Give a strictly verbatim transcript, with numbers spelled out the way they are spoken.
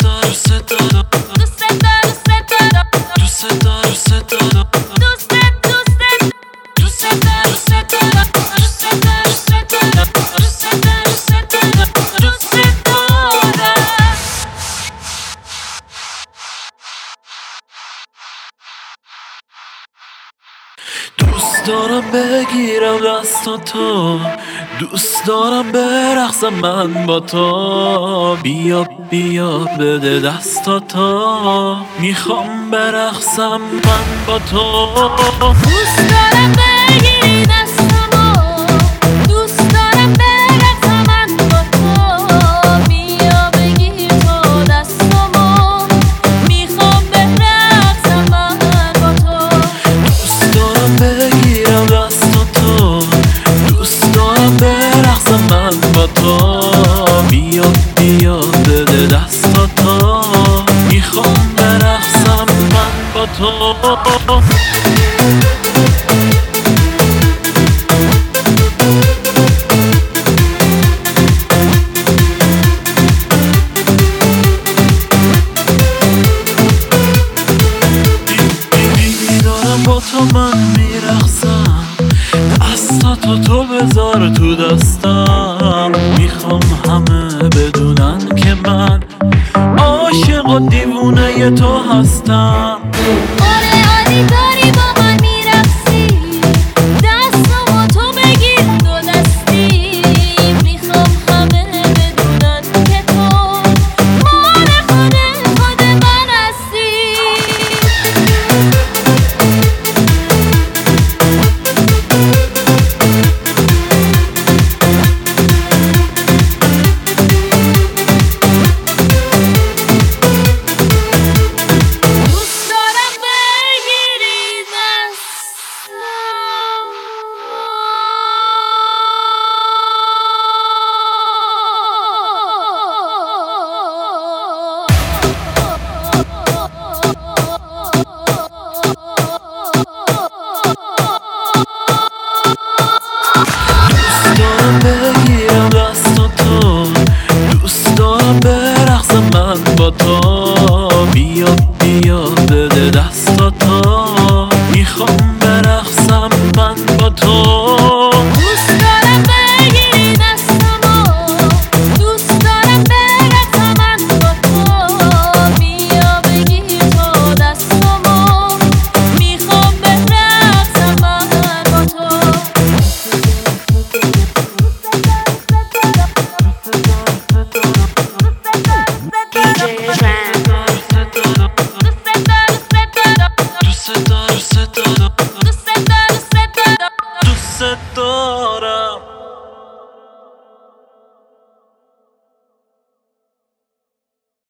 دارم دوست دارم دوست دارم دوست دارم دوست دارم دوست دوست دوست دارم دوست دارم دوست دارم دوست دارم دوست دارم دوست دارم دوست دارم دوست دارم بگیرم دستاتو، دوست دارم برقصم من با تو. بیا بیا بده دستاتو، میخوام برقصم من با تو. دوست دارم بگیری دستمو، دوست دارم برقصم من با تو. بیا بگیر تو دستمو، میخوام برقصم من با تو. دوست دارم بگیرم دستاتو، دوست دارم برقصم من با تو. بیا بیا بده دستاتو، میخوام برقصم من با تو. با تو من میرقصم، دستاتو تو بذار تو دستم. میخوام همه بدونن که من عاشق و دیوونه تو هستم. آره عالی داری با من میرقصی، دستمو تو بگیر دو دستی. میخوام همه بدونن که تو مال خود خود من هستی. دوست دارم بگیرم دستاتو، دوست دارم برقصم من با تو. بیا بیا بده دستاتو، میخوام برقصم من با تو. دوست دارم بگیری دستمو، دوست دارم برقصم من با تو. بیا بگیر تو دستمو، میخوام برقصم من با تو. D J